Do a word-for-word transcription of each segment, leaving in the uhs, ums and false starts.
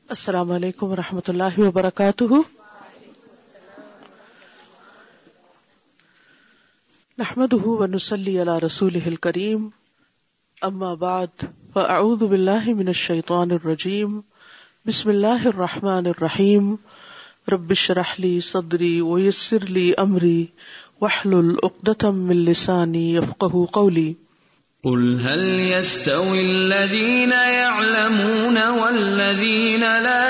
السلام علیکم ورحمۃ اللہ وبرکاتہ. نحمده ونصلی علی رسوله الکریم. اما بعد فاعوذ باللہ من الشیطان الرجیم. بسم اللہ الرحمن الرحیم. رب اشرح لی صدری ویسر لی امری واحلل عقدۃ من لسانی یفقهوا قولی. قل هل يستوي الذين يعلمون والذين لا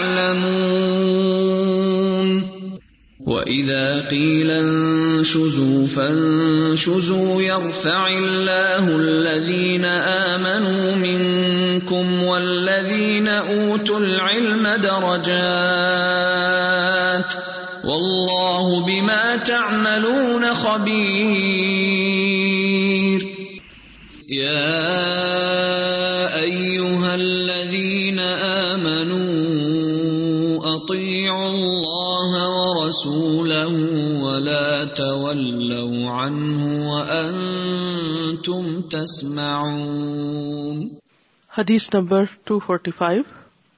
يعلمون وإذا قيل انشزوا فانشزوا يرفع الله الذين آمنوا منكم والذين أوتوا العلم درجات والله بما تعملون خبير. يا أيها الذين آمنوا أطيعوا الله ورسوله ولا تولوا عنه وأنتم تسمعون. حدیث نمبر دو سو پچاس.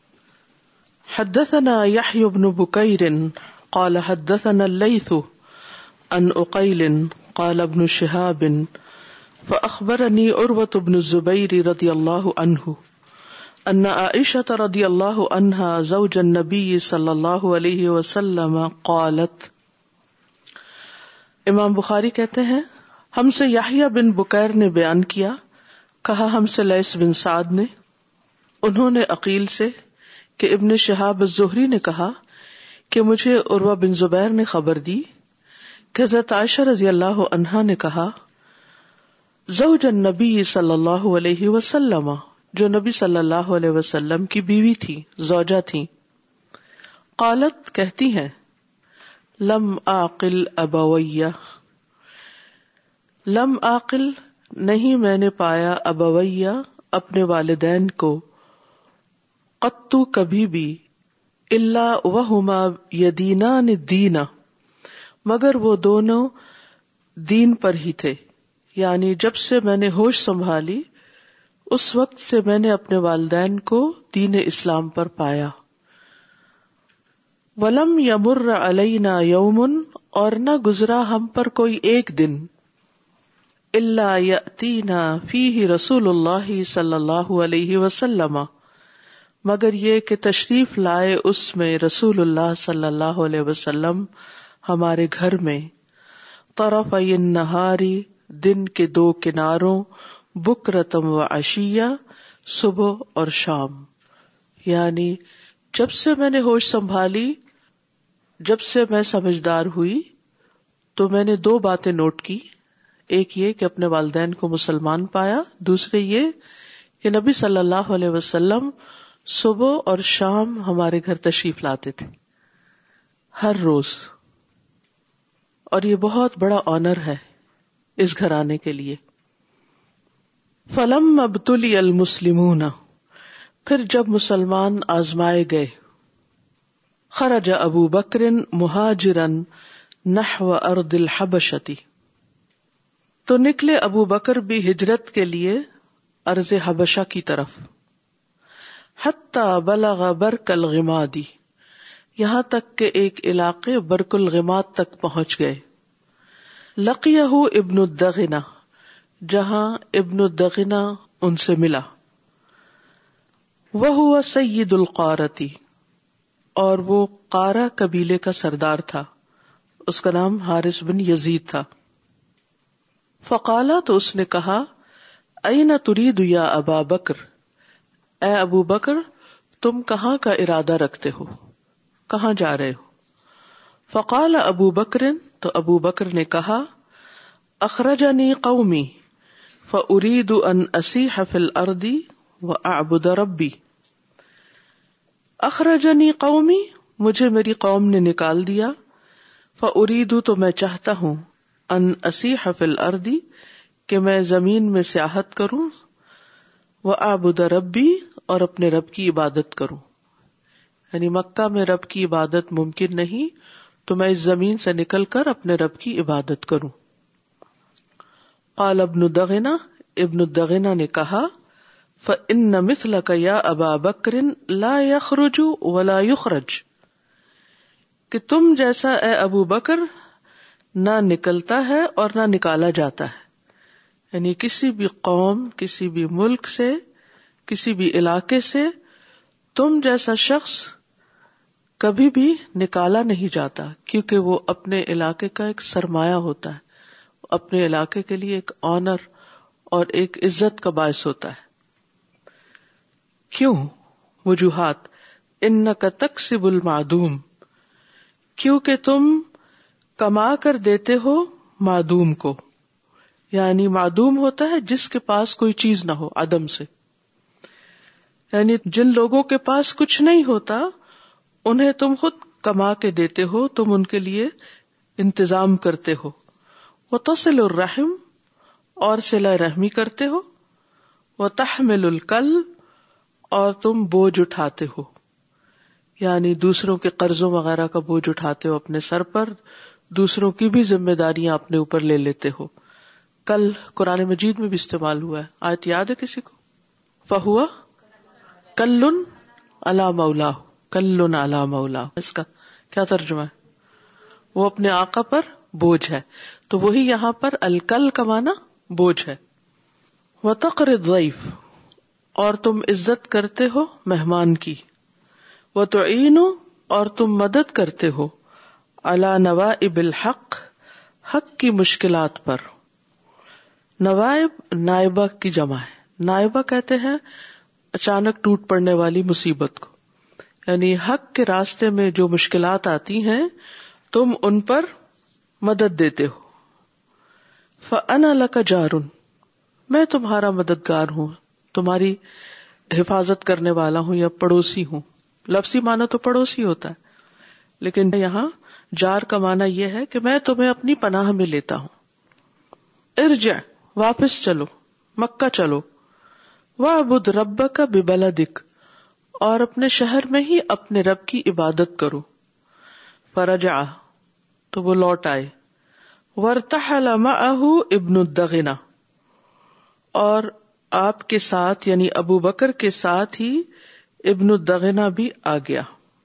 حدثنا يحيى بن بكير قال حدثنا الليث عن عقيل قال ابن شهاب فأخبرني عروة بن الزبير رضي الله عنه أن عائشة رضي الله عنها زوج النبي صلى الله عليه وسلم قالت. امام بخاری کہتے ہیں ہم سے یحییٰ بن بکیر نے بیان کیا، کہا ہم سے لیث بن سعد نے، انہوں نے عقیل سے کہ ابن شہاب الزہری نے کہا کہ مجھے عروہ بن زبیر نے خبر دی کہ حضرت عائشہ رضی اللہ عنہا نے کہا زوج النبی صلی اللہ علیہ وسلم، جو نبی صلی اللہ علیہ وسلم کی بیوی تھی، زوجہ تھی. قالت کہتی ہیں لم آقل ابویہ، لم آقل نہیں میں نے پایا ابویہ اپنے والدین کو، قطو کبھی بھی، الا وہما یدینان الدین مگر وہ دونوں دین پر ہی تھے، یعنی جب سے میں نے ہوش سنبھالی اس وقت سے میں نے اپنے والدین کو دین اسلام پر پایا. وَلَمْ يَمُرَّ عَلَيْنَا يَوْمٌ اور نہ گزرا ہم پر کوئی ایک دن إِلَّا يَأْتِينَا فِيهِ رسول اللہ صلی اللہ علیہ وسلم مگر یہ کہ تشریف لائے اس میں رسول اللہ صلی اللہ علیہ وسلم ہمارے گھر میں، طرفی النہار دن کے دو کناروں، بکرتم و عشیہ صبح اور شام. یعنی جب سے میں نے ہوش سنبھالی، جب سے میں سمجھدار ہوئی تو میں نے دو باتیں نوٹ کی. ایک یہ کہ اپنے والدین کو مسلمان پایا، دوسرے یہ کہ نبی صلی اللہ علیہ وسلم صبح اور شام ہمارے گھر تشریف لاتے تھے ہر روز، اور یہ بہت بڑا آنر ہے اس گھر آنے کے لیے. فلم ابتلی المسلمون پھر جب مسلمان آزمائے گئے، خرج ابو بکر مہاجرا نحو ارض الحبشتی تو نکلے ابو بکر بھی ہجرت کے لیے ارض حبشہ کی طرف. حتی بلغ برک الغمادی یہاں تک کہ ایک علاقے برک الغماد تک پہنچ گئے. لقیہ ابن الدغنہ جہاں ابن الدغنہ ان سے ملا. وہو سید القارتی اور وہ قارہ قبیلے کا سردار تھا، اس کا نام حارث بن یزید تھا. فقالا تو اس نے کہا این ترید یا ابا بکر، اے ابو بکر تم کہاں کا ارادہ رکھتے ہو، کہاں جا رہے ہو؟ فقال ابو بکر تو ابو بکر نے کہا اخرجنی قومی فارید ان اسیح فی الارض واعبد ربی. اخرجنی قومی مجھے میری قوم نے نکال دیا، فارید تو میں چاہتا ہوں، ان اسیح فی الارض کہ میں زمین میں سیاحت کروں، واعبد ربی اور اپنے رب کی عبادت کروں. یعنی مکہ میں رب کی عبادت ممکن نہیں تو میں اس زمین سے نکل کر اپنے رب کی عبادت کروں. قال ابن دغنہ ابن دغنہ نے کہا فإن مثلك یا ابا بکر لا یخرج ولا یخرج، کہ تم جیسا اے ابو بکر نہ نکلتا ہے اور نہ نکالا جاتا ہے. یعنی کسی بھی قوم، کسی بھی ملک سے، کسی بھی علاقے سے تم جیسا شخص کبھی بھی نکالا نہیں جاتا، کیونکہ وہ اپنے علاقے کا ایک سرمایہ ہوتا ہے، اپنے علاقے کے لیے ایک آنر اور ایک عزت کا باعث ہوتا ہے. کیوں؟ وجوہات. انک تکسب المعدوم، کیونکہ تم کما کر دیتے ہو معدوم کو. یعنی معدوم ہوتا ہے جس کے پاس کوئی چیز نہ ہو، عدم سے. یعنی جن لوگوں کے پاس کچھ نہیں ہوتا انہیں تم خود کما کے دیتے ہو، تم ان کے لیے انتظام کرتے ہو. وتصل الرحم، اور صلہ رحمی کرتے ہو. وتحمل الکل، اور تم بوجھ اٹھاتے ہو، یعنی دوسروں کے قرضوں وغیرہ کا بوجھ اٹھاتے ہو اپنے سر پر، دوسروں کی بھی ذمہ داریاں اپنے اوپر لے لیتے ہو. کل قرآن مجید میں بھی استعمال ہوا ہے، آیت یاد ہے کسی کو؟ فہو کلن علی مولا، کلن علی مولا، اس کا کیا ترجمہ ہے؟ وہ اپنے آقا پر بوجھ ہے. تو وہی یہاں پر الکل کا معنی بوجھ ہے. وتقر الضیف، اور تم عزت کرتے ہو مہمان کی. وتعین، اور تم مدد کرتے ہو علی نوائب الحق، حق کی مشکلات پر. نوائب نائبہ کی جمع ہے. نائبہ کہتے ہیں اچانک ٹوٹ پڑنے والی مصیبت کو، یعنی حق کے راستے میں جو مشکلات آتی ہیں تم ان پر مدد دیتے ہو. فَأَنَا لَكَ جَارٌ، میں تمہارا مددگار ہوں، تمہاری حفاظت کرنے والا ہوں یا پڑوسی ہوں. لفظی معنی تو پڑوسی ہوتا ہے، لیکن یہاں جار کا معنی یہ ہے کہ میں تمہیں اپنی پناہ میں لیتا ہوں. ارجع، واپس چلو، مکہ چلو. وَاعْبُدْ رَبَّكَ بِبَلَدِكَ، اور اپنے شہر میں ہی اپنے رب کی عبادت کرو. فرجع، تو وہ لوٹ آئے. وارتحل معه ابن الدغنہ، اور آپ کے ساتھ یعنی ابو بکر کے ساتھ ہی ابن الدغنہ بھی آ گیا.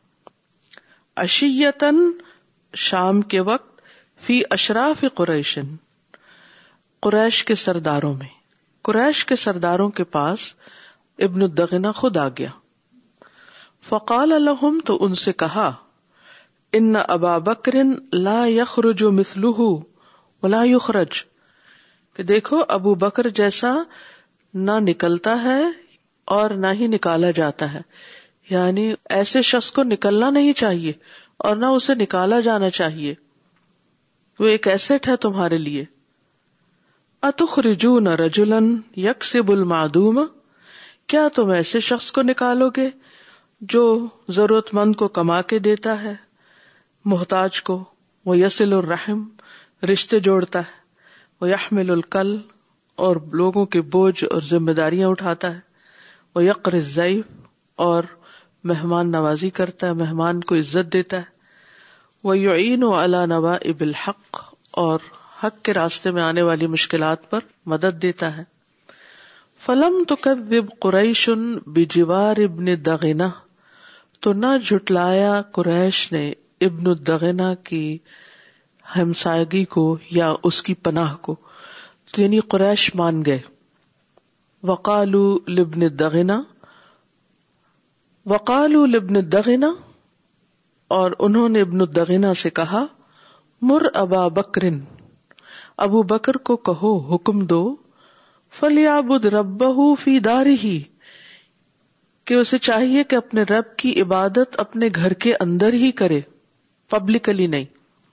عشیتاً، شام کے وقت. فی اشراف قریش، قریش کے سرداروں میں. قریش کے سرداروں کے پاس ابن الدغنہ خود آ گیا. فقال لهم، تو ان سے کہا، ان ابا بکر لا یخرج مثلہ ولا یخرج، کہ دیکھو ابو بکر جیسا نہ نکلتا ہے اور نہ ہی نکالا جاتا ہے. یعنی ایسے شخص کو نکلنا نہیں چاہیے اور نہ اسے نکالا جانا چاہیے، وہ ایک ایسٹ ہے تمہارے لیے. اتخرجون رجلا یکسب المعدوم، کیا تم ایسے شخص کو نکالو گے جو ضرورت مند کو کما کے دیتا ہے، محتاج کو. وہ یصل الرحم، رشتے جوڑتا ہے. وہ یحمل الکل، اور لوگوں کے بوجھ اور ذمہ داریاں اٹھاتا ہے. وہ یقر الضیف، اور مہمان نوازی کرتا ہے، مہمان کو عزت دیتا ہے. وہ یعین علی نوائب الحق، اور حق کے راستے میں آنے والی مشکلات پر مدد دیتا ہے. فلم تکذب قریش بجوار ابن دغنہ، تو نہ جھٹلایا قریش نے ابن الدغنہ کی ہمسائگی کو یا اس کی پناہ کو، یعنی قریش مان گئے. وقالوا لابن الدغنہ، وقالوا لابن الدغنہ، اور انہوں نے ابن الدغنہ سے کہا، مر ابا بکر، ابو بکر کو کہو، حکم دو، فلیعبد ربہ فی دارہ، کہ اسے چاہیے کہ اپنے رب کی عبادت اپنے گھر کے اندر ہی کرے، پبلکلی نہیں.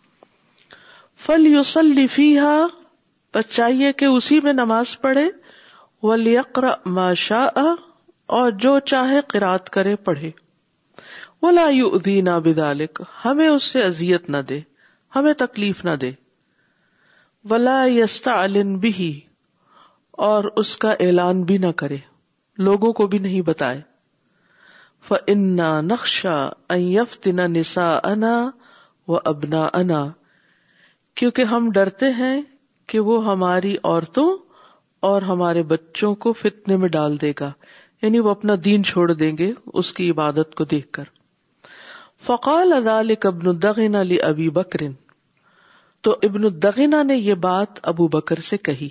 فلیصلی فیہا، بس چاہیے کہ اسی میں نماز پڑھے. ولیقرأ ما شاء، اور جو چاہے قرات کرے پڑھے. ولا یؤذینا بذلک، ہمیں اس سے اذیت نہ دے، ہمیں تکلیف نہ دے. ولا یستعلن بہ، اور اس کا اعلان بھی نہ کرے، لوگوں کو بھی نہیں بتائے. فإنا نخشى أن يفتن نساءنا وأبناءنا، کیونکہ ہم ڈرتے ہیں کہ وہ ہماری عورتوں اور ہمارے بچوں کو فتنے میں ڈال دے گا، یعنی وہ اپنا دین چھوڑ دیں گے اس کی عبادت کو دیکھ کر. فقال ذلك ابن الدغنة لأبي بکر، تو ابن الدغنة نے یہ بات ابو بکر سے کہی.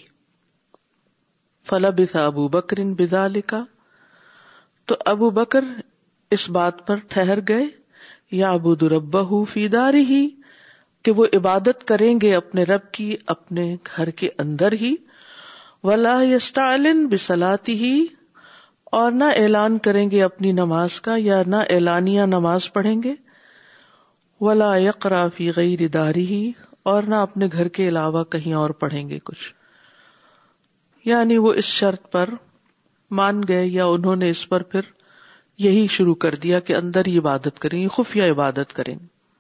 فلبث ابو بکر بذلك، تو ابو بکر اس بات پر ٹھہر گئے. یعبد ربہ فی دارہ، کہ وہ عبادت کریں گے اپنے رب کی اپنے گھر کے اندر ہی. ولا یستعلن بصلاتہ، اور نہ اعلان کریں گے اپنی نماز کا، یا نہ اعلانیہ نماز پڑھیں گے. ولا یقرأ فی غیر دارہ، اور نہ اپنے گھر کے علاوہ کہیں اور پڑھیں گے کچھ. یعنی وہ اس شرط پر مان گئے، یا انہوں نے اس پر پھر یہی شروع کر دیا کہ اندر ہی عبادت کریں، خفیہ عبادت کریں.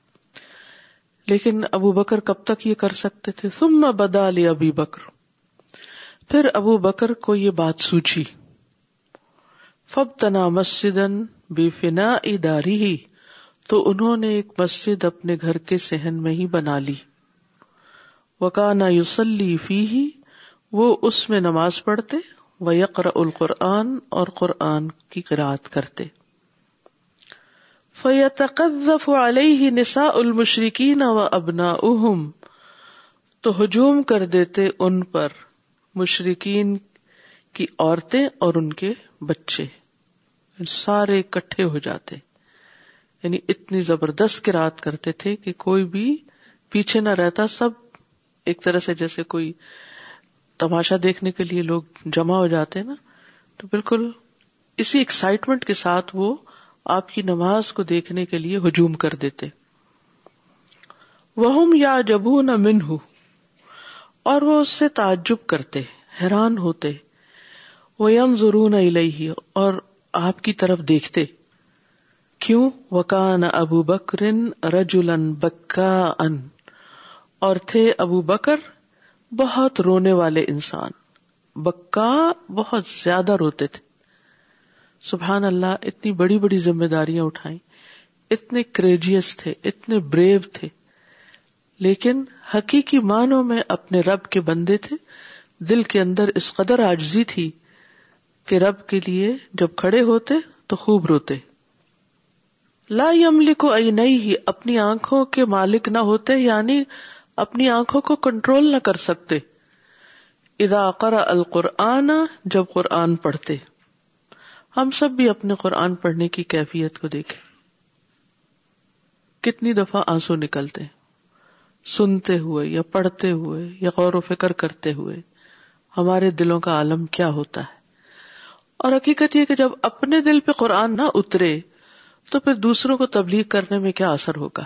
لیکن ابو بکر کب تک یہ کر سکتے تھے؟ ثم بدا لأبی بکر، پھر ابو بکر کو یہ بات سوچی. فابتنا مسجدا بفناء دارہ، تو انہوں نے ایک مسجد اپنے گھر کے صحن میں ہی بنا لی. وکانا یصلی فیہ، وہ اس میں نماز پڑھتے. ویقرأ القرآن، اور قرآن کی قرأت کرتے. فیتقذف علیہ نساء المشرکین وابناؤہم، تو ہجوم کر دیتے ان پر مشرکین کی عورتیں اور ان کے بچے، سارے اکٹھے ہو جاتے. یعنی اتنی زبردست قرأت کرتے تھے کہ کوئی بھی پیچھے نہ رہتا، سب ایک طرح سے جیسے کوئی تماشا دیکھنے کے لیے لوگ جمع ہو جاتے نا، تو بالکل اسی ایکسائٹمنٹ کے ساتھ وہ آپ کی نماز کو دیکھنے کے لیے ہجوم کر دیتے. وَهُمْ يَعْجَبُونَ مِنْهُ، اور وہ اس سے تعجب کرتے، حیران ہوتے. وَيَنْظُرُونَ إِلَيْهِ، اور آپ کی طرف دیکھتے. کیوں؟ وَكَانَ أَبُو بَكْرٍ رَجُلًا بَكَّاءً، اور تھے ابو بکر بہت رونے والے انسان. بکا، بہت زیادہ روتے تھے. سبحان اللہ، اتنی بڑی بڑی ذمہ داریاں اٹھائیں، اتنے کریجیس تھے، اتنے بریو تھے، لیکن حقیقی معنوں میں اپنے رب کے بندے تھے. دل کے اندر اس قدر عاجزی تھی کہ رب کے لیے جب کھڑے ہوتے تو خوب روتے. لا یملک عینیہ، اپنی آنکھوں کے مالک نہ ہوتے، یعنی اپنی آنکھوں کو کنٹرول نہ کر سکتے. اذا قرأ القرآن، جب قرآن پڑھتے. ہم سب بھی اپنے قرآن پڑھنے کی کیفیت کو دیکھیں، کتنی دفعہ آنسو نکلتے سنتے ہوئے یا پڑھتے ہوئے یا غور و فکر کرتے ہوئے. ہمارے دلوں کا عالم کیا ہوتا ہے. اور حقیقت یہ کہ جب اپنے دل پہ قرآن نہ اترے تو پھر دوسروں کو تبلیغ کرنے میں کیا اثر ہوگا.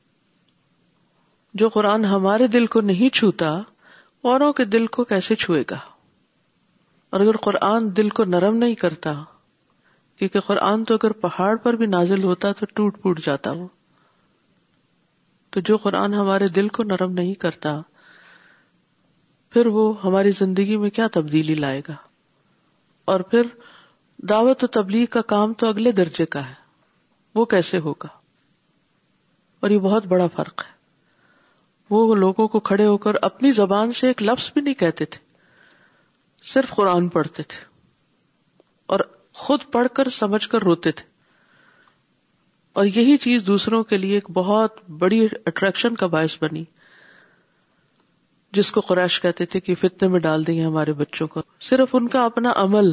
جو قرآن ہمارے دل کو نہیں چھوتا، اوروں کے دل کو کیسے چھوئے گا. اور اگر قرآن دل کو نرم نہیں کرتا، کیونکہ قرآن تو اگر پہاڑ پر بھی نازل ہوتا تو ٹوٹ پوٹ جاتا وہ، تو جو قرآن ہمارے دل کو نرم نہیں کرتا، پھر وہ ہماری زندگی میں کیا تبدیلی لائے گا. اور پھر دعوت و تبلیغ کا کام تو اگلے درجے کا ہے، وہ کیسے ہوگا. اور یہ بہت بڑا فرق ہے. وہ لوگوں کو کھڑے ہو کر اپنی زبان سے ایک لفظ بھی نہیں کہتے تھے، صرف قرآن پڑھتے تھے اور خود پڑھ کر سمجھ کر روتے تھے. اور یہی چیز دوسروں کے لیے ایک بہت بڑی اٹریکشن کا باعث بنی، جس کو قریش کہتے تھے کہ فتنے میں ڈال دیں گے ہمارے بچوں کو. صرف ان کا اپنا عمل.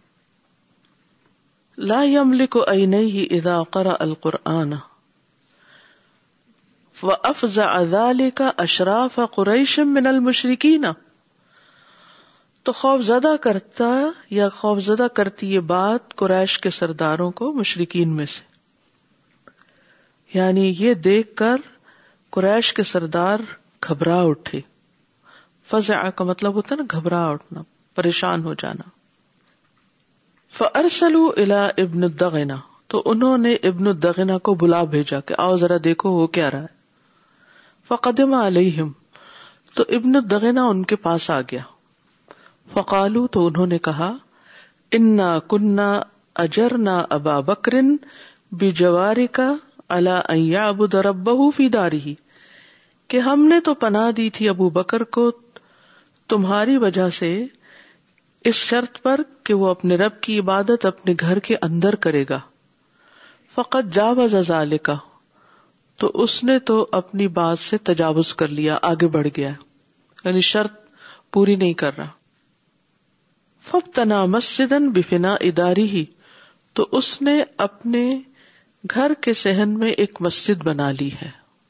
لا یملک عینیہ اذا قرأ القرآن وَأَفْزَعَ ذَلِكَ أَشْرَافَ قُرَيْشٍ مِّنَ الْمُشْرِكِينَ، تو خوف زدہ کرتا یا خوف زدہ کرتی یہ بات قریش کے سرداروں کو مشرکین میں سے. یعنی یہ دیکھ کر قریش کے سردار گھبرا اٹھے. فزع کا مطلب ہوتا ہے نا گھبرا اٹھنا، پریشان ہو جانا. فَأَرْسَلُوا إِلَىٰ ابن الدغنہ، تو انہوں نے ابن الدغنہ کو بلا بھیجا کہ آؤ ذرا دیکھو وہ کیا رہا ہے. فقدم علیہم، تو ابن الدغنہ ان کے پاس آ گیا. فقالوا، تو انہوں نے کہا انا کننا اجرنا ابا بکر بجوارک علی ان یعبد ربہ فی دارہ، کہ ہم نے تو پناہ دی تھی ابو بکر کو تمہاری وجہ سے اس شرط پر کہ وہ اپنے رب کی عبادت اپنے گھر کے اندر کرے گا. فقط جاوز ذالک، تو اس نے تو اپنی بات سے تجاوز کر لیا، آگے بڑھ گیا، یعنی شرط پوری نہیں کر رہا. فابتنا مسجدا بفناء دارہ، تو اس نے اپنے گھر کے صحن میں ایک مسجد بنا لی ہے.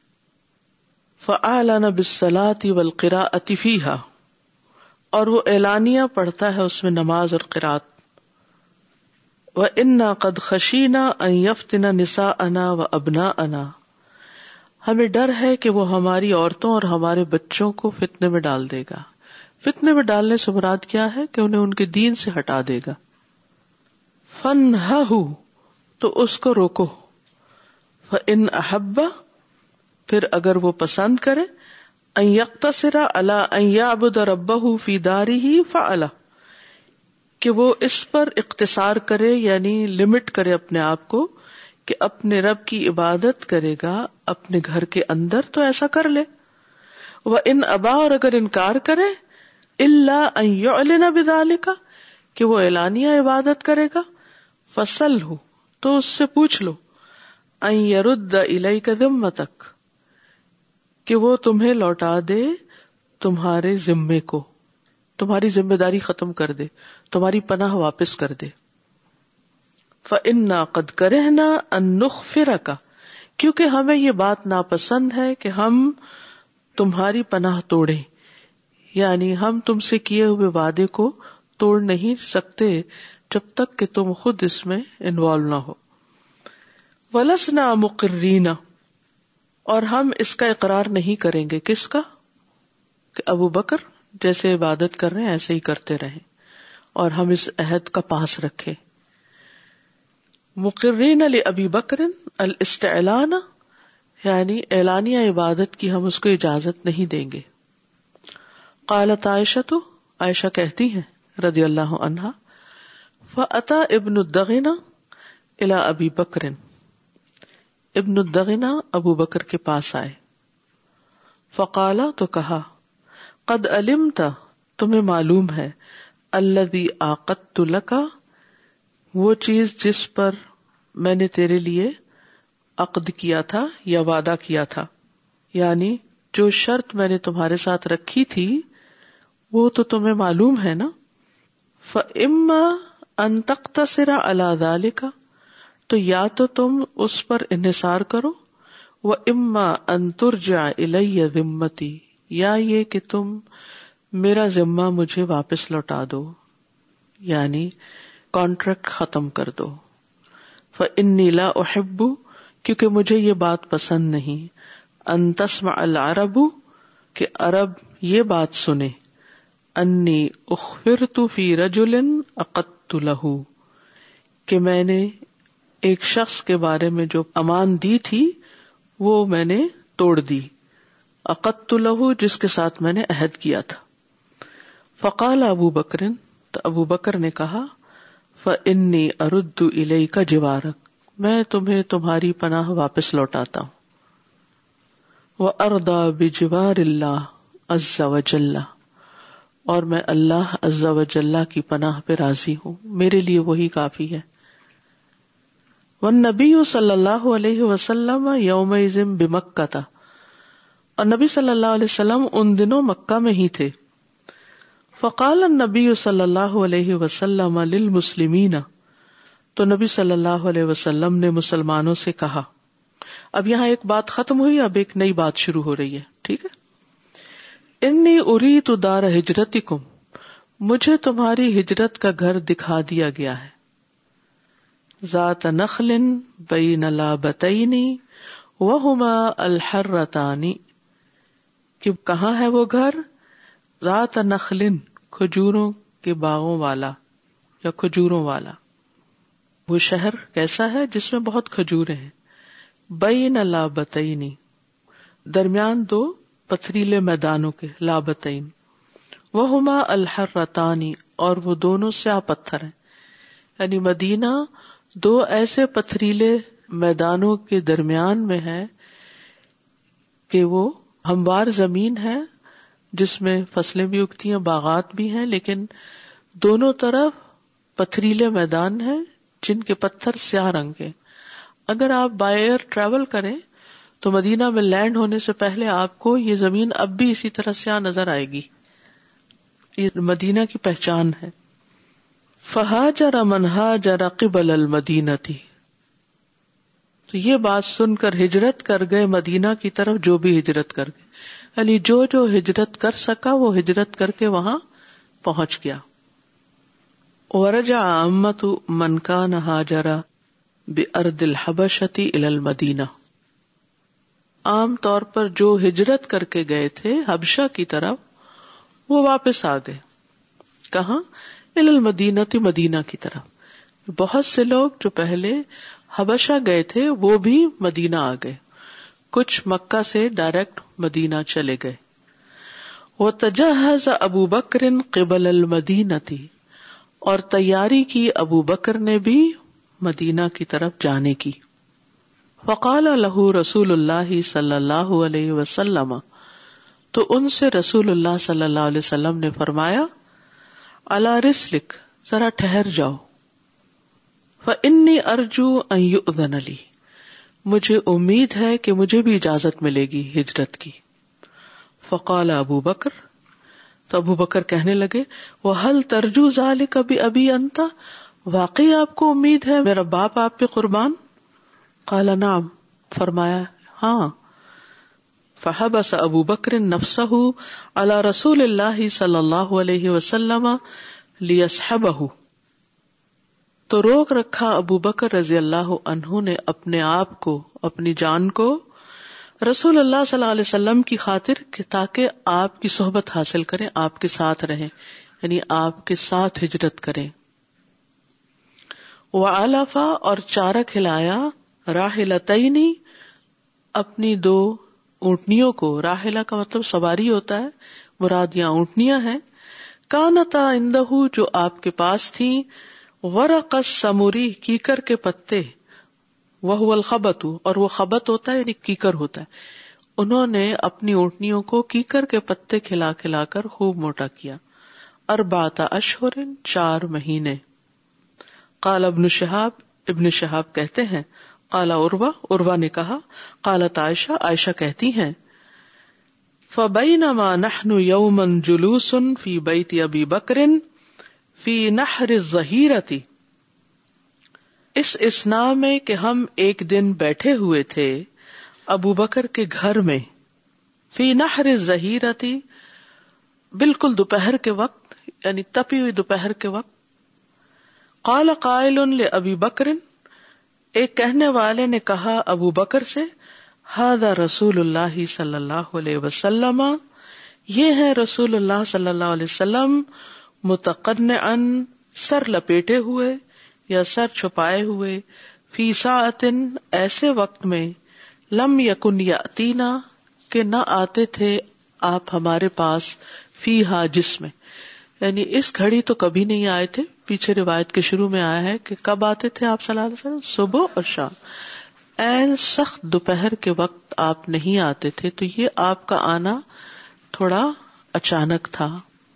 فأعلن بالصلاة والقراءة فيها، اور وہ اعلانیہ پڑھتا ہے اس میں نماز اور قرات. وَإِنَّا قَدْ خَشِينَا أَن يَفْتِنَ نِسَاءَنَا وَأَبْنَاءَنَا، ہمیں ڈر ہے کہ وہ ہماری عورتوں اور ہمارے بچوں کو فتنے میں ڈال دے گا. فتنے میں ڈالنے سے مراد کیا ہے کہ انہیں ان کے دین سے ہٹا دے گا. فَانْهَهُ، تو اس کو روکو. فَإِنْ أَحَبَّ، پھر اگر وہ پسند کرے، ان یقتصر علی ان یعبد ربہ فی دارہ فعلا، کہ وہ اس پر اقتصار کرے یعنی لمٹ کرے اپنے آپ کو کہ اپنے رب کی عبادت کرے گا اپنے گھر کے اندر، تو ایسا کر لے. وَإِنْ أَبَى، اور اگر انکار کرے، إِلَّا أَن يُعْلِنَ بِذَلِكَ، کہ وہ اعلانیہ عبادت کرے گا. فَسَلْهُ، تو اس سے پوچھ لو، أَن يَرُدَّ إِلَيْكَ ذِمَّتَكَ، کہ وہ تمہیں لوٹا دے تمہارے ذمے کو، تمہاری ذمہ داری ختم کر دے، تمہاری پناہ واپس کر دے. فَإِنَّا قَدْ كَرِهْنَا أَن نُخْفِرَكَ، کیونکہ ہمیں یہ بات ناپسند ہے کہ ہم تمہاری پناہ توڑیں، یعنی ہم تم سے کیے ہوئے وعدے کو توڑ نہیں سکتے جب تک کہ تم خود اس میں انوالو نہ ہو. وَلَسْنَا مُقِرِّينَ، اور ہم اس کا اقرار نہیں کریں گے. کس کا؟ کہ ابو بکر جیسے عبادت کر رہے ہیں ایسے ہی کرتے رہیں اور ہم اس عہد کا پاس رکھیں. مقرین لابی بکر الاستعلان، یعنی اعلانیہ عبادت کی ہم اس کو اجازت نہیں دیں گے. قالت عائشہ، عائشہ کہتی ہیں رضی اللہ عنہا، فأتی ابن الدغنہ الی ابی بکر، ابن الدغنہ ابو بکر کے پاس آئے. فقالا، تو کہا، قد علمت، تمہیں معلوم ہے، الذی عاقدت لک، وہ چیز جس پر میں نے تیرے لیے عقد کیا تھا یا وعدہ کیا تھا، یعنی جو شرط میں نے تمہارے ساتھ رکھی تھی وہ تو تمہیں معلوم ہے نا. فَإِمَّا أَن تَقْتَصِرَ عَلَى ذَلِكَ، تو یا تو تم اس پر انحصار کرو، وَإِمَّا أَن تُرْجَعَ إِلَيَّ ذِمَّتِي، یا یہ کہ تم میرا ذمہ مجھے واپس لوٹا دو، یعنی کانٹریکٹ ختم کر دو. فَإِنِّي لَا أُحِبُّ، کیونکہ مجھے یہ بات پسند نہیں، أَن تَسْمَعَ الْعَرَبُ، کہ عرب یہ بات سنے، أَنِّي أُخْفِرْتُ فِي رَجُلٍ عَقَدْتُ لَهُ، کہ میں نے ایک شخص کے بارے میں جو امان دی تھی وہ میں نے توڑ دی. عقدت لہ، جس کے ساتھ میں نے عہد کیا تھا. فقال ابو بکر، تو ابو بکر نے کہا، فإنی ارد الیک جوارک، میں تمہیں تمہاری پناہ واپس لوٹاتا ہوں. وارضی بجوار اللہ عز وجل، اور میں اللہ عز وجل کی پناہ پہ راضی ہوں، میرے لیے وہی کافی ہے. والنبی صلی اللہ علیہ وسلم یومئذ بمکہ، اور نبی صلی اللہ علیہ وسلم ان دنوں مکہ میں ہی تھے. فقال النبی صلی اللہ علیہ وسلم للمسلمین، تو نبی صلی اللہ علیہ وسلم نے مسلمانوں سے کہا. اب یہاں ایک بات ختم ہوئی، اب ایک نئی بات شروع ہو رہی ہے، ٹھیک ہے. انی اریت دار ہجرتکم، مجھے تمہاری ہجرت کا گھر دکھا دیا گیا ہے. ذات نخل بین لابتین وہما الحرتان، کہ کہاں ہے وہ گھر؟ ذات نخل، کھجوروں کے باغوں والا یا کھجوروں والا. وہ شہر کیسا ہے؟ جس میں بہت کھجوریں ہیں. بین لابتین، درمیان دو پتھریلے میدانوں کے، لابتین. وہما الحرتان، اور وہ دونوں سیاہ پتھر ہیں. یعنی مدینہ دو ایسے پتھریلے میدانوں کے درمیان میں ہے کہ وہ ہموار زمین ہے جس میں فصلیں بھی اگتی ہیں، باغات بھی ہیں، لیکن دونوں طرف پتھریلے میدان ہیں جن کے پتھر سیاہ رنگ کے. اگر آپ بائی ایئر ٹریول کریں تو مدینہ میں لینڈ ہونے سے پہلے آپ کو یہ زمین اب بھی اسی طرح سیاہ نظر آئے گی. یہ مدینہ کی پہچان ہے. فہاجر من ہاجر قبل المدینہ، تو یہ بات سن کر ہجرت کر گئے مدینہ کی طرف جو بھی ہجرت کر گئے، یعنی جو جو ہجرت کر سکا وہ ہجرت کر کے وہاں پہنچ گیا. ورجع عامۃ من کان ہاجر بأرض الحبشۃ الی المدینہ، عام طور پر جو ہجرت کر کے گئے تھے حبشہ کی طرف وہ واپس آ گئے. کہاں؟ الی المدینہ، مدینہ کی طرف. بہت سے لوگ جو پہلے حبشہ گئے تھے وہ بھی مدینہ آ گئے، کچھ مکہ سے ڈائریکٹ مدینہ چلے گئے. وتجہز ابو بکر قبل المدینہ، اور تیاری کی ابو بکر نے بھی مدینہ کی طرف جانے کی. فقال لہ رسول اللہ صلی اللہ علیہ وسلم، تو ان سے رسول اللہ صلی اللہ علیہ وسلم نے فرمایا، علی رسلک، ذرا ٹھہر جاؤ. فإنی ارجو ان یؤذن لی، مجھے امید ہے کہ مجھے بھی اجازت ملے گی ہجرت کی. فقال ابو بکر، تو ابو بکر کہنے لگے، وَهَلْ تَرْجُو ذَلِكَ بِأَبِي أَنْتَ، واقعی آپ کو امید ہے میرا باپ آپ پہ قربان؟ قال نعم، فرمایا ہاں. فحبس ابو بکر نفسہ علی رسول اللہ صلی اللہ علیہ وسلم لیصحبہ، تو روک رکھا ابو بکر رضی اللہ عنہ نے اپنے آپ کو، اپنی جان کو رسول اللہ صلی اللہ علیہ وسلم کی خاطر کہ تاکہ آپ کی صحبت حاصل کریں، آپ کے ساتھ رہیں، یعنی آپ کے ساتھ ہجرت کریں. وعلف، اور چارہ کھلایا، راحلتین، اپنی دو اونٹنیوں کو. راحلہ کا مطلب سواری ہوتا ہے، مراد یہاں اونٹنیاں ہیں. کانتا عندہ، جو آپ کے پاس تھیں. ورق السمری، کیکر کے پتے. وہو الخبط، اور وہ خبط ہوتا ہے یعنی کیکر ہوتا ہے. انہوں نے اپنی اونٹنیوں کو کیکر کے پتے کھلا کھلا کر خوب موٹا کیا. اربعۃ اشہر، چار مہینے. قال ابن شہاب، ابن شہاب کہتے ہیں، قال عروہ، عروہ نے کہا، قالت عائشہ، عائشہ کہتی ہیں، فبینما نحن یوما جلوس فی بیت ابی بکر فی نحر الظہیرۃ، اس اسنا میں کہ ہم ایک دن بیٹھے ہوئے تھے ابو بکر کے گھر میں. فی نحر الظہیرۃ، بالکل دوپہر کے وقت، یعنی تپی ہوئی دوپہر کے وقت. قال قائل لابی بکر، ایک کہنے والے نے کہا ابو بکر سے، ھذا رسول اللہ صلی اللہ علیہ وسلم، یہ ہے رسول اللہ صلی اللہ علیہ وسلم، متقنعا، سر لپیٹے ہوئے یا سر چھپائے ہوئے، فی ساعت، ایسے وقت میں، لم یکن یاتینا، کہ نہ آتے تھے آپ ہمارے پاس، فیہا، جس میں، یعنی اس گھڑی تو کبھی نہیں آئے تھے. پیچھے روایت کے شروع میں آیا ہے کہ کب آتے تھے آپ صلی اللہ علیہ وسلم؟ صبح اور شام. این سخت دوپہر کے وقت آپ نہیں آتے تھے، تو یہ آپ کا آنا تھوڑا اچانک تھا.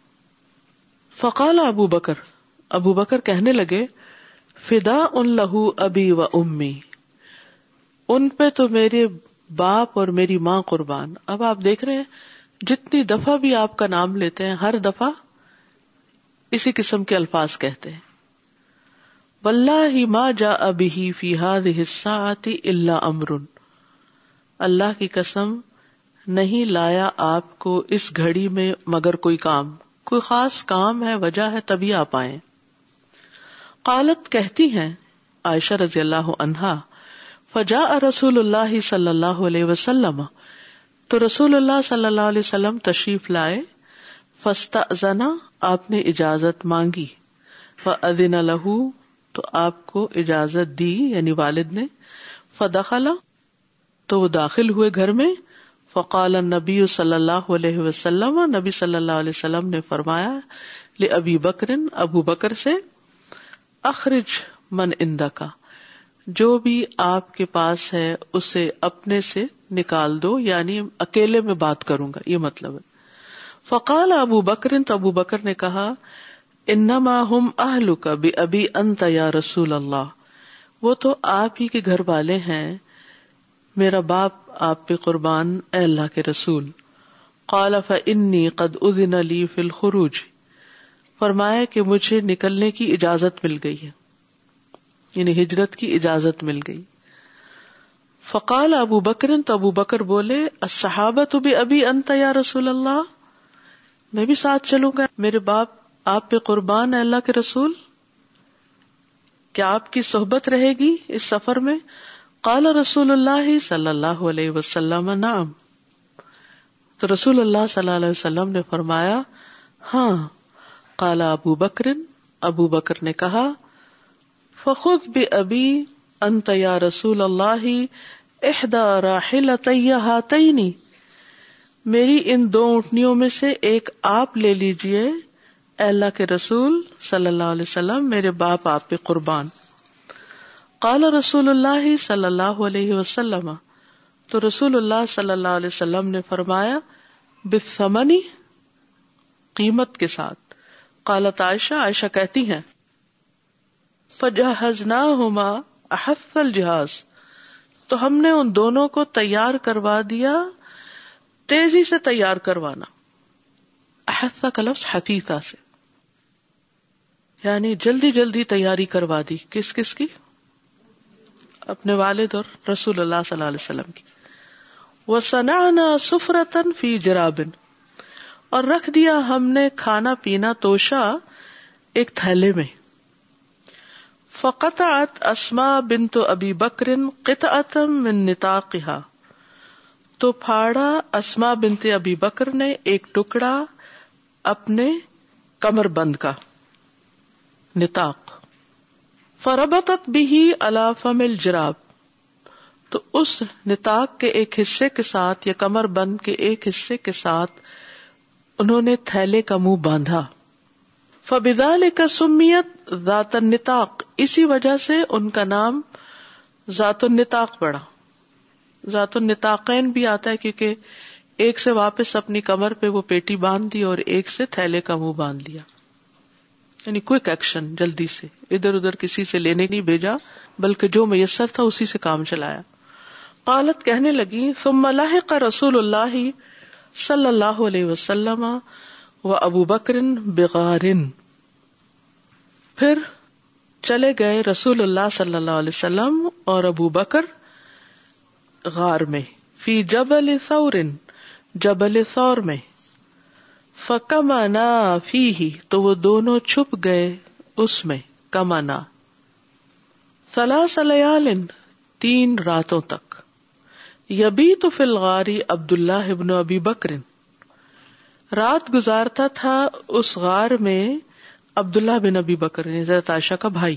فقال ابو بکر، ابو بکر کہنے لگے، فداء لہ ابی و امی، ان پہ تو میرے باپ اور میری ماں قربان. اب آپ دیکھ رہے ہیں جتنی دفعہ بھی آپ کا نام لیتے ہیں ہر دفعہ اسی قسم کے الفاظ کہتے ہیں. واللہ ما جاء بہ فی ہذہ الساعۃ الا امر، اللہ کی قسم نہیں لایا آپ کو اس گھڑی میں مگر کوئی کام، کوئی خاص کام ہے، وجہ ہے، تبھی آپ آئے. قالت، کہتی ہیں عائشہ رضی اللہ عنہا، فجاء رسول اللہ صلی اللہ علیہ وسلم، تو رسول اللہ صلی اللہ علیہ وسلم تشریف لائے. فاستأذن، آپ نے اجازت مانگی. فأذن لہ، تو آپ کو اجازت دی یعنی والد نے. فدخل، تو وہ داخل ہوئے گھر میں. فقال النبی صلی اللہ علیہ وسلم، نبی صلی اللہ علیہ وسلم نے فرمایا، لأبی بکر، ابو بکر سے، اخرج من عندک، جو بھی آپ کے پاس ہے اسے اپنے سے نکال دو، یعنی اکیلے میں بات کروں گا، یہ مطلب ہے. فقال ابو بکر، تو ابو بکر نے کہا، انما ہم اہلک بأبی انت یا رسول اللہ، وہ تو آپ ہی کے گھر والے ہیں، میرا باپ آپ پہ قربان اے اللہ کے رسول۔ قال فإنی قد اذن لی فی الخروج، فرمایا کہ مجھے نکلنے کی اجازت مل گئی ہے، یعنی ہجرت کی اجازت مل گئی۔ فقال ابو بکر، تو ابو بکر بولے الصحابۃ بأبی انت یا رسول اللہ، میں بھی ساتھ چلوں گا، میرے باپ آپ پہ قربان ہے اللہ کے رسول، کیا آپ کی صحبت رہے گی اس سفر میں؟ قال رسول اللہ صلی اللہ علیہ وسلم نعم، تو رسول اللہ صلی اللہ علیہ وسلم نے فرمایا ہاں۔ قال ابو بکر، ابو بکر نے کہا فخذ بأبی انت یا رسول اللہ احدی راحلتی ہاتین، میری ان دو اونٹنیوں میں سے ایک آپ لے لیجئے اے اللہ کے رسول صلی اللہ علیہ وسلم، میرے باپ آپ پہ قربان۔ قال رسول اللہ صلی اللہ علیہ وسلم، تو رسول اللہ صلی اللہ علیہ وسلم نے فرمایا بالثمن، قیمت کے ساتھ۔ قالت عائشہ، عائشہ کہتی ہیں فجہزناہما احث الجہاز، تو ہم نے ان دونوں کو تیار کروا دیا، تیزی سے تیار کروانا، احث کا لفظ حثیثہ سے، یعنی جلدی جلدی تیاری کروا دی۔ کس کس کی؟ اپنے والد اور رسول اللہ صلی اللہ علیہ وسلم کی۔ وَصَنَعْنَا سُفْرَةً فِي جَرَابٍ، اور رکھ دیا ہم نے کھانا پینا توشا ایک تھیلے میں۔ فَقَطَعَتْ أَسْمَاء بِنْتُ أَبِي بَكْرٍ قِطْعَةً مِّن نِطَاقِهَا، تو پھاڑا اسماء بنت ابی بکر نے ایک ٹکڑا اپنے کمر بند کا، نطاق۔ فربطت به علی فم الجراب، تو اس نطاق کے ایک حصے کے ساتھ یا کمر بند کے ایک حصے کے ساتھ انہوں نے تھیلے کا منہ باندھا۔ فبذلک سمیت ذات النطاق، اسی وجہ سے ان کا نام ذات النطاق پڑا۔ ذات النطاقین بھی آتا ہے کیونکہ ایک سے واپس اپنی کمر پہ وہ پیٹی باندھ دی اور ایک سے تھیلے کا منہ باندھ لیا، یعنی کوئک ایکشن، جلدی سے، ادھر ادھر کسی سے لینے نہیں بھیجا بلکہ جو میسر تھا اسی سے کام چلایا۔ قالت، کہنے لگی ثم لحق رسول اللہ صلی اللہ علیہ وسلم و ابو بکر بغار، پھر چلے گئے رسول اللہ صلی اللہ علیہ وسلم اور ابو بکر غار میں، فی جبل ثور، جبل ثور میں، فکمنا فیہ، تو وہ دونوں چھپ گئے اس میں، کمنا، ثلاث لیال، تین راتوں تک، یبیت فی الغار عبداللہ ابن ابی بکر، رات گزارتا تھا اس غار میں عبداللہ بن ابی بکر، حضرت عائشہ کا بھائی،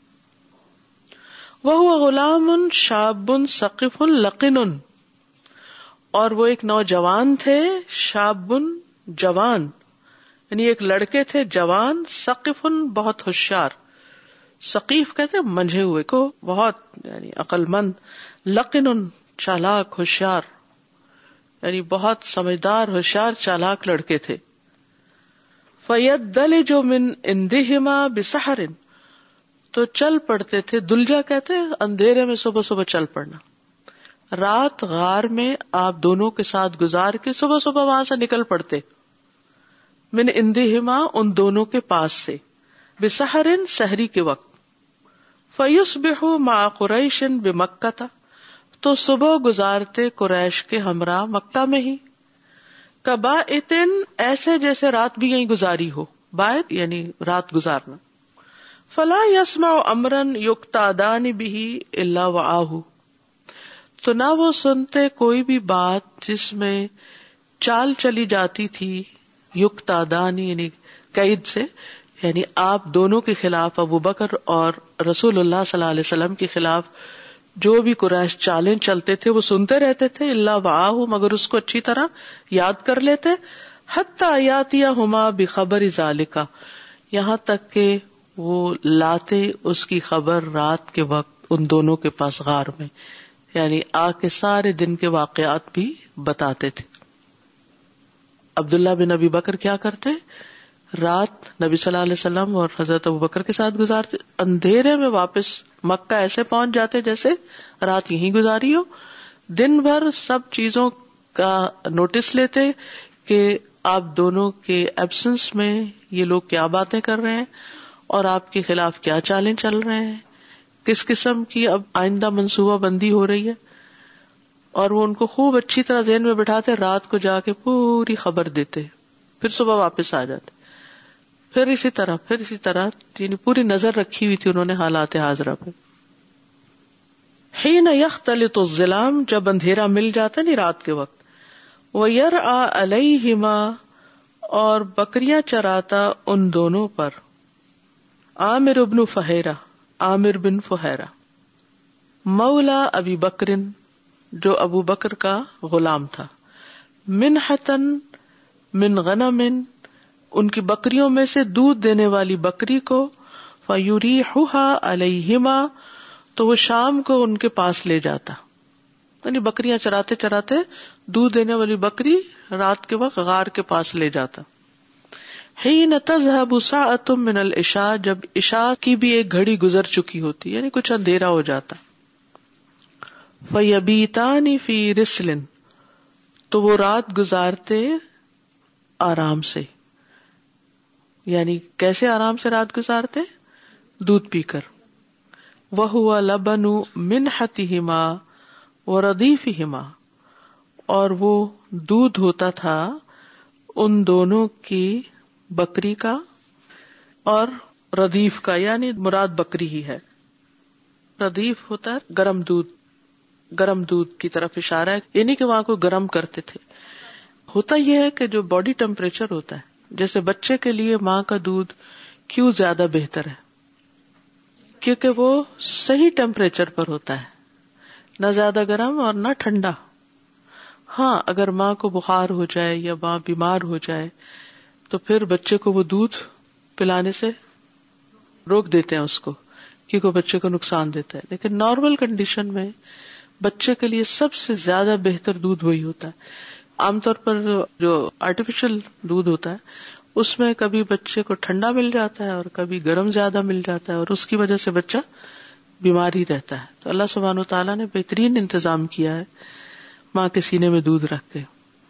وہو غلام شاب ثقف لقن، اور وہ ایک نوجوان تھے، شاب جوان، یعنی ایک لڑکے تھے جوان، ثقف بہت ہوشیار، ثقیف کہتے ہیں منجھے ہوئے کو، بہت یعنی عقل مند، لقن چالاک ہوشیار، یعنی بہت سمجھدار ہوشیار چالاک لڑکے تھے۔ فَيَدَّلِجُ مِنْ عِنْدِهِمَا بِسَحَرٍ، تو چل پڑتے تھے، دلجا کہتے ہیں اندھیرے میں صبح صبح چل پڑنا، رات غار میں آپ دونوں کے ساتھ گزار کے صبح صبح وہاں سے نکل پڑتے، من عندہما، ان دونوں کے پاس سے، بسحرٍ، سحری کے وقت، فَيُصْبِحُ مَعَ قُرَيْشٍ بِمَكَّةَ، تو صبح گزارتے قریش کے ہمراہ مکہ میں ہی، کبائتن، ایسے جیسے رات بھی یہیں گزاری ہو، بائت یعنی رات گزارنا، فلا یسمع امرن یقتادان به الا وعاہ، تو نہ وہ سنتے کوئی بھی بات جس میں چال چلی جاتی تھی، یقتادان یعنی قید سے، یعنی آپ دونوں کے خلاف، ابو بکر اور رسول اللہ صلی اللہ علیہ وسلم کے خلاف جو بھی قریش چالیں چلتے تھے وہ سنتے رہتے تھے، الا وعاہ، مگر اس کو اچھی طرح یاد کر لیتے، حتی یاتیہما بخبر ذالک، یہاں تک کہ وہ لاتے اس کی خبر رات کے وقت ان دونوں کے پاس غار میں، یعنی آ کے سارے دن کے واقعات بھی بتاتے تھے۔ عبداللہ بن ابی بکر کیا کرتے؟ رات نبی صلی اللہ علیہ وسلم اور حضرت ابوبکر کے ساتھ گزارتے, اندھیرے میں واپس مکہ ایسے پہنچ جاتے جیسے رات یہیں گزاری ہو. دن بھر سب چیزوں کا نوٹس لیتے کہ آپ دونوں کے ایبسنس میں یہ لوگ کیا باتیں کر رہے ہیں اور آپ کے خلاف کیا چالیں چل رہے ہیں, کس قسم کی اب آئندہ منصوبہ بندی ہو رہی ہے, اور وہ ان کو خوب اچھی طرح ذہن میں بٹھاتے, رات کو جا کے پوری خبر دیتے, پھر صبح واپس آ جاتے, پھر اسی طرح پھر اسی طرح یعنی پوری نظر رکھی ہوئی تھی انہوں نے حالات حاضرہ پہ. حین یختلط الظلام, جب اندھیرا مل جاتا نہیں رات کے وقت, وَيَرْعَى عَلَيْهِمَا, اور بکریاں چراتا ان دونوں پر, عامر بن فہیرہ, عامر بن فہیرہ, مولا ابی بکرن, جو ابو بکر کا غلام تھا, منحتن من غنم, ان کی بکریوں میں سے دودھ دینے والی بکری کو, فَيُرِيحُهَا عَلَيْهِمَا, تو وہ شام کو ان کے پاس لے جاتا, یعنی بکریاں چراتے چراتے دودھ دینے والی بکری رات کے وقت غار کے پاس لے جاتا. حین تذهب ساعة من العشاء, جب عشاء کی بھی ایک گھڑی گزر چکی ہوتی یعنی کچھ اندھیرا ہو جاتا. فَيَبِيتَانِ فِي رِسْلٍ, تو وہ رات گزارتے آرام سے, یعنی کیسے آرام سے رات گزارتے, دودھ پی کر. وَهُوَ لَبَنُ مِنْحَتِهِمَا وَرَضِيفِهِمَا, اور وہ دودھ ہوتا تھا ان دونوں کی بکری کا اور ردیف کا, یعنی مراد بکری ہی ہے. ردیف ہوتا ہے گرم دودھ, گرم دودھ کی طرف اشارہ ہے, یعنی کہ وہاں کو گرم کرتے تھے. ہوتا یہ ہے کہ جو باڈی ٹیمپریچر ہوتا ہے, جیسے بچے کے لیے ماں کا دودھ کیوں زیادہ بہتر ہے, کیونکہ وہ صحیح ٹیمپریچر پر ہوتا ہے, نہ زیادہ گرم اور نہ ٹھنڈا. ہاں اگر ماں کو بخار ہو جائے یا ماں بیمار ہو جائے تو پھر بچے کو وہ دودھ پلانے سے روک دیتے ہیں اس کو, کیونکہ بچے کو نقصان دیتا ہے. لیکن نارمل کنڈیشن میں بچے کے لیے سب سے زیادہ بہتر دودھ وہی ہوتا ہے. عام طور پر جو آرٹیفیشل دودھ ہوتا ہے اس میں کبھی بچے کو ٹھنڈا مل جاتا ہے اور کبھی گرم زیادہ مل جاتا ہے, اور اس کی وجہ سے بچہ بیمار ہی رہتا ہے. تو اللہ سبحانہ و تعالیٰ نے بہترین انتظام کیا ہے ماں کے سینے میں دودھ رکھ کے.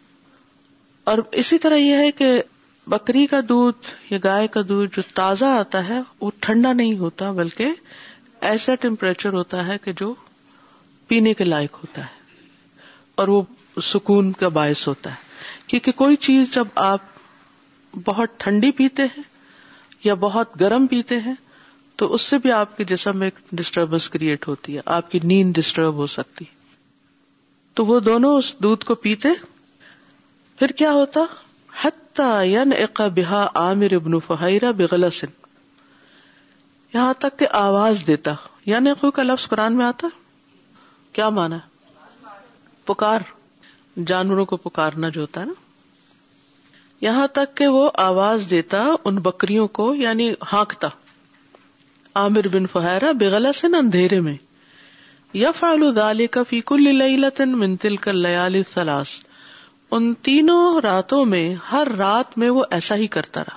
اور اسی طرح یہ ہے کہ بکری کا دودھ یا گائے کا دودھ جو تازہ آتا ہے وہ ٹھنڈا نہیں ہوتا, بلکہ ایسا ٹیمپریچر ہوتا ہے کہ جو پینے کے لائق ہوتا ہے, اور وہ سکون کا باعث ہوتا ہے. کیونکہ کوئی چیز جب آپ بہت ٹھنڈی پیتے ہیں یا بہت گرم پیتے ہیں تو اس سے بھی آپ کے جسم میں ایک ڈسٹربنس کریٹ ہوتی ہے, آپ کی نیند ڈسٹرب ہو سکتی. تو وہ دونوں اس دودھ کو پیتے, پھر کیا ہوتا, حتی ینعق بہا عامر بن فہیرہ بغلس, یہاں تک کہ آواز دیتا. ینعق کا لفظ قرآن میں آتا, کیا مانا ہے, پکار, جانوروں کو پکارنا جو ہوتا ہے نا, یہاں تک کہ وہ آواز دیتا ان بکریوں کو, یعنی ہانکتا. عامر بن فہیرہ بغلس, اندھیرے میں. یفعل ذلک فی کل لیلۃ من تلک اللیالی الثلاث, ان تینوں راتوں میں ہر رات میں وہ ایسا ہی کرتا رہا.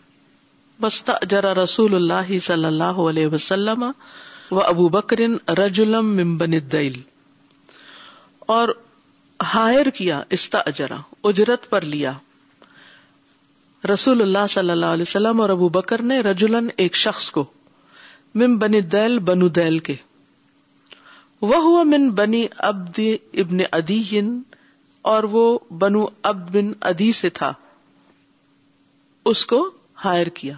واستأجر رسول اللہ صلی اللہ علیہ وسلم و ابو بکر رجلا من بنی الدیل, اور ہائر کیا, استأجر اجرت پر لیا رسول اللہ صلی اللہ علیہ وسلم اور ابو بکر نے, رجلن ایک شخص کو, من بنی الدیل بنو دیل کے, وہو من بنی عبد ابن عدی, اور وہ بنو عبد بن عدی سے تھا, اس کو ہائر کیا.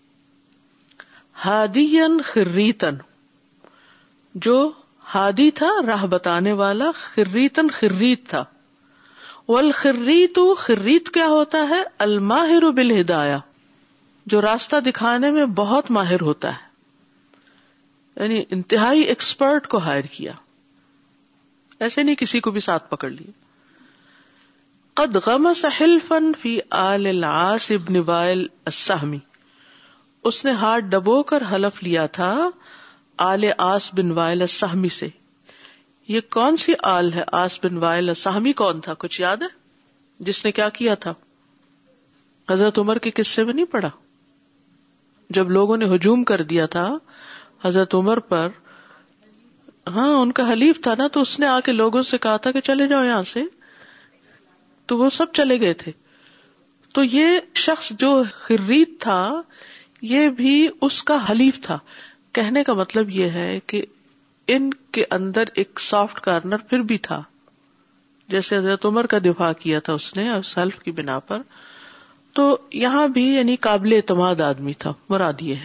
ہادین خریتن, جو ہادی تھا راہ بتانے والا, خریتن خریت تھا. والخریت, خریت کیا ہوتا ہے, الماہر بالہدایہ, جو راستہ دکھانے میں بہت ماہر ہوتا ہے, یعنی انتہائی ایکسپرٹ کو ہائر کیا, ایسے نہیں کسی کو بھی ساتھ پکڑ لیا. قد غمس حلفا فی آل العاص بن وائل السہمی, اس نے ہاتھ ڈبو کر حلف لیا تھا آل عاص بن وائل السہمی سے. یہ کون سی آل ہے؟ عاص بن وائل السہمی کون تھا, کچھ یاد ہے جس نے کیا کیا تھا؟ حضرت عمر کے قصے میں نہیں پڑھا؟ جب لوگوں نے ہجوم کر دیا تھا حضرت عمر پر، ہاں ان کا حلیف تھا نا، تو اس نے آ کے لوگوں سے کہا تھا کہ چلے جاؤ یہاں سے، تو وہ سب چلے گئے تھے. تو یہ شخص جو خرید تھا یہ بھی اس کا حلیف تھا. کہنے کا مطلب یہ ہے کہ ان کے اندر ایک سافٹ کارنر پھر بھی تھا. جیسے حضرت عمر کا دفاع کیا تھا اس نے اور سیلف کی بنا پر، تو یہاں بھی یعنی قابل اعتماد آدمی تھا. مراد یہ ہے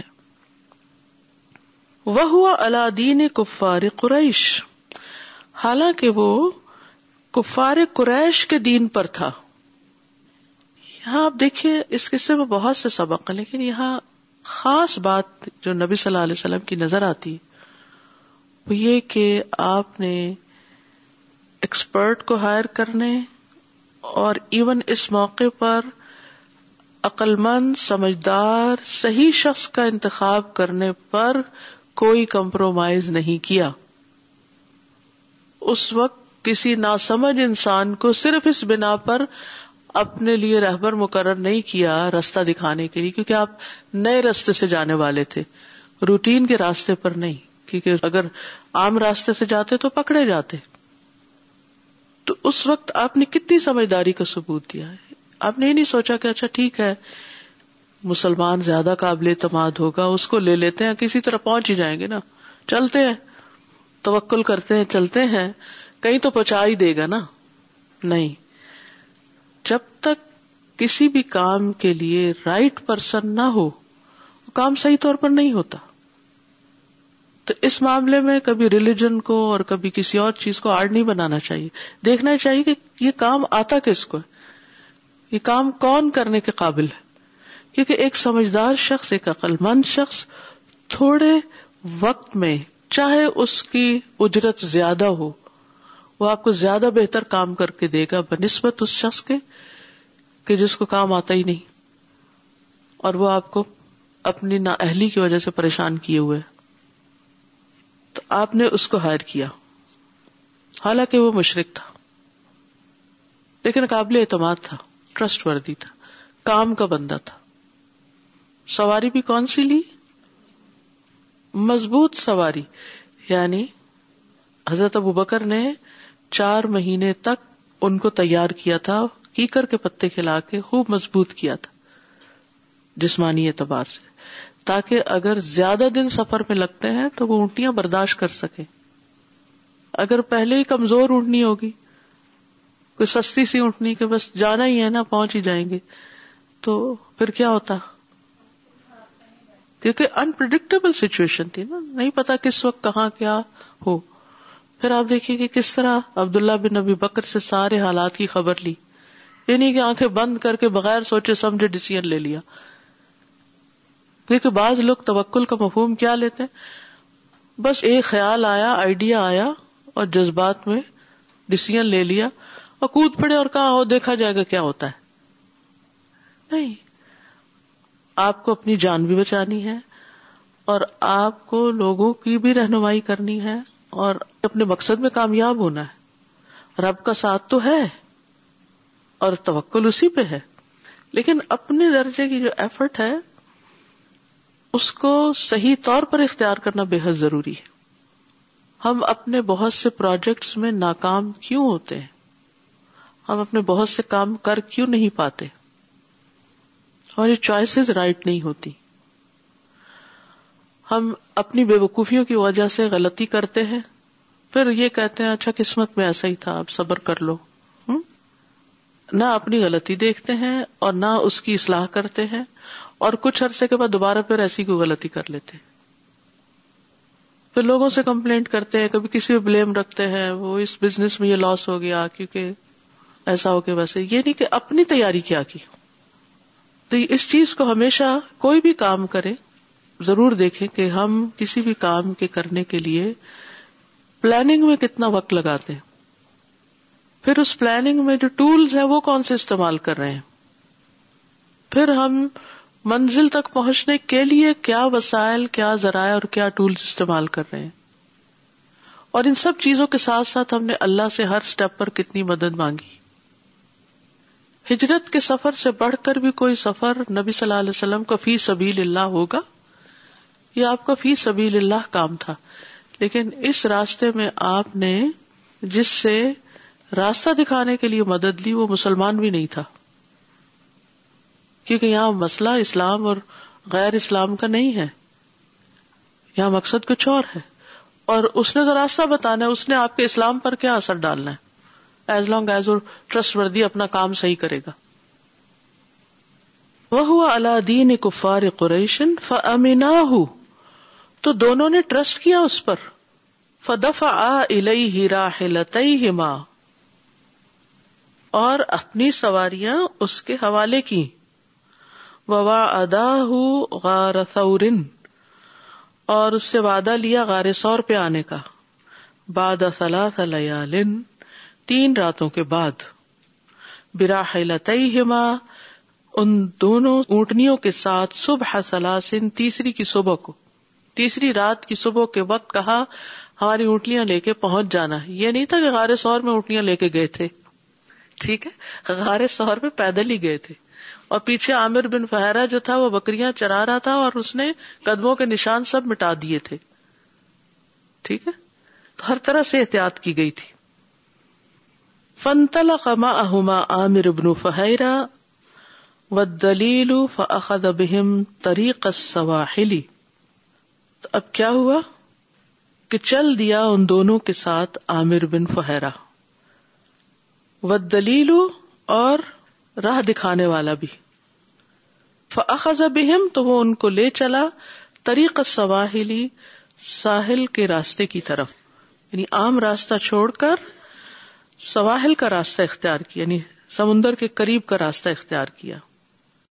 وَهُوَ عَلَى دِينِ كُفَّارِ قُرَيْش، حالانکہ وہ کفار قریش کے دین پر تھا. یہاں آپ دیکھیے اس قصے میں بہت سے سبق ہیں، لیکن یہاں خاص بات جو نبی صلی اللہ علیہ وسلم کی نظر آتی وہ یہ کہ آپ نے ایکسپرٹ کو ہائر کرنے اور ایون اس موقع پر عقل مند، سمجھدار، صحیح شخص کا انتخاب کرنے پر کوئی کمپرومائز نہیں کیا. اس وقت کسی ناسمجھ انسان کو صرف اس بنا پر اپنے لیے رہبر مقرر نہیں کیا راستہ دکھانے کے لیے، کیونکہ آپ نئے راستے سے جانے والے تھے، روٹین کے راستے پر نہیں. کیونکہ اگر عام راستے سے جاتے تو پکڑے جاتے. تو اس وقت آپ نے کتنی سمجھداری کا ثبوت دیا ہے. آپ نے یہ نہیں سوچا کہ اچھا ٹھیک ہے مسلمان زیادہ قابل اعتماد ہوگا، اس کو لے لیتے ہیں، کسی طرح پہنچ ہی جائیں گے نا، چلتے ہیں، توکل کرتے ہیں، چلتے ہیں، کہیں تو پہنچا ہی دے گا نا. نہیں، جب تک کسی بھی کام کے لیے رائٹ پرسن نہ ہو وہ کام صحیح طور پر نہیں ہوتا. تو اس معاملے میں کبھی ریلیجن کو اور کبھی کسی اور چیز کو آڑ نہیں بنانا چاہیے. دیکھنا چاہیے کہ یہ کام آتا کس کو ہے، یہ کام کون کرنے کے قابل ہے. کیونکہ ایک سمجھدار شخص، ایک عقل مند شخص تھوڑے وقت میں چاہے اس کی اجرت زیادہ ہو وہ آپ کو زیادہ بہتر کام کر کے دے گا بنسبت اس شخص کے کہ جس کو کام آتا ہی نہیں اور وہ آپ کو اپنی نااہلی کی وجہ سے پریشان کیے ہوئے. تو آپ نے اس کو ہائر کیا، حالانکہ وہ مشرک تھا لیکن قابل اعتماد تھا، ٹرسٹ وردی تھا، کام کا بندہ تھا. سواری بھی کون سی لی؟ مضبوط سواری. یعنی حضرت ابوبکر نے چار مہینے تک ان کو تیار کیا تھا، کیکر کے پتے کھلا کے خوب مضبوط کیا تھا جسمانی اعتبار سے، تاکہ اگر زیادہ دن سفر میں لگتے ہیں تو وہ اونٹیاں برداشت کر سکیں. اگر پہلے ہی کمزور اونٹنی ہوگی، کوئی سستی سی اونٹنی کہ بس جانا ہی ہے نا، پہنچ ہی جائیں گے، تو پھر کیا ہوتا؟ کیونکہ انپریڈکٹیبل سچویشن تھی نا، نہیں پتا کس وقت کہاں کیا ہو. پھر آپ دیکھیے کہ کس طرح عبداللہ بن ابی بکر سے سارے حالات کی خبر لی، یعنی کہ آنکھیں بند کر کے بغیر سوچے سمجھے ڈیسیژن لے لیا. کیونکہ بعض لوگ توکل کا مفہوم کیا لیتے ہیں، بس ایک خیال آیا، آئیڈیا آیا اور جذبات میں ڈیسیژن لے لیا اور کود پڑے اور کہا ہو دیکھا جائے گا کیا ہوتا ہے. نہیں، آپ کو اپنی جان بھی بچانی ہے اور آپ کو لوگوں کی بھی رہنمائی کرنی ہے اور اپنے مقصد میں کامیاب ہونا ہے. رب کا ساتھ تو ہے اور توکل اسی پہ ہے، لیکن اپنے درجے کی جو ایفرٹ ہے اس کو صحیح طور پر اختیار کرنا بے حد ضروری ہے. ہم اپنے بہت سے پروجیکٹس میں ناکام کیوں ہوتے ہیں؟ ہم اپنے بہت سے کام کر کیوں نہیں پاتے؟ ہماری چوائسز رائٹ نہیں ہوتی. ہم اپنی بے وقوفیوں کی وجہ سے غلطی کرتے ہیں، پھر یہ کہتے ہیں اچھا قسمت میں ایسا ہی تھا، اب صبر کر لو. ہم؟ نہ اپنی غلطی دیکھتے ہیں اور نہ اس کی اصلاح کرتے ہیں، اور کچھ عرصے کے بعد دوبارہ پھر ایسی کوئی غلطی کر لیتے ہیں. پھر لوگوں سے کمپلینٹ کرتے ہیں، کبھی کسی پہ بلیم رکھتے ہیں، وہ اس بزنس میں یہ لاس ہو گیا کیونکہ ایسا ہو گیا ویسے. یہ نہیں کہ اپنی تیاری کیا کی. تو اس چیز کو ہمیشہ کوئی بھی کام کرے ضرور دیکھیں کہ ہم کسی بھی کام کے کرنے کے لیے پلاننگ میں کتنا وقت لگاتے ہیں، پھر اس پلاننگ میں جو ٹولز ہیں وہ کون سے استعمال کر رہے ہیں، پھر ہم منزل تک پہنچنے کے لیے کیا وسائل، کیا ذرائع اور کیا ٹولز استعمال کر رہے ہیں. اور ان سب چیزوں کے ساتھ ساتھ ہم نے اللہ سے ہر سٹیپ پر کتنی مدد مانگی. ہجرت کے سفر سے بڑھ کر بھی کوئی سفر نبی صلی اللہ علیہ وسلم کا فی سبیل اللہ ہوگا؟ یہ آپ کا فی سبیل اللہ کام تھا، لیکن اس راستے میں آپ نے جس سے راستہ دکھانے کے لیے مدد لی وہ مسلمان بھی نہیں تھا، کیونکہ یہاں مسئلہ اسلام اور غیر اسلام کا نہیں ہے، یہاں مقصد کچھ اور ہے، اور اس نے تو راستہ بتانا ہے، اس نے آپ کے اسلام پر کیا اثر ڈالنا ہے، ایز لانگ ایز وہ ٹرسٹ وردی اپنا کام صحیح کرے گا. وَهُوَ عَلَى دِينِ كُفَّارِ قُرَيْشٍ فَأَمِنَاهُ، تو دونوں نے ٹرسٹ کیا اس پر. فَدَفَعَا إِلَيْهِ رَاحِلَتَيْهِمَا، اور اپنی سواریاں اس کے حوالے کی. وَوَعَدَاهُ غَارَ ثَوْرٍ، اور اس سے وعدہ لیا غار ثور پہ آنے کا. بعد ثلاث لیال، تین راتوں کے بعد. براحلتیہما، ان دونوں اونٹنیوں کے ساتھ. صبح ثلاثن، تیسری کی صبح کو، تیسری رات کی صبح کے وقت کہا ہماری اونٹنیاں لے کے پہنچ جانا. یہ نہیں تھا کہ غار ثور میں اونٹنیاں لے کے گئے تھے، ٹھیک ہے، غار ثور میں پیدل ہی گئے تھے، اور پیچھے عامر بن فہرہ جو تھا وہ بکریاں چرا رہا تھا اور اس نے قدموں کے نشان سب مٹا دیے تھے، ٹھیک ہے، تو ہر طرح سے احتیاط کی گئی تھی. فانطلق معهما عامر بن فہیرہ والدلیل فاخذ بهم طریق السواحل. تو اب کیا ہوا کہ چل دیا ان دونوں کے ساتھ عامر بن فہیرہ، والدلیل، اور راہ دکھانے والا بھی. فاخذ بهم، تو وہ ان کو لے چلا طریق السواحل، ساحل کے راستے کی طرف، یعنی عام راستہ چھوڑ کر سواحل کا راستہ اختیار کیا، یعنی سمندر کے قریب کا راستہ اختیار کیا.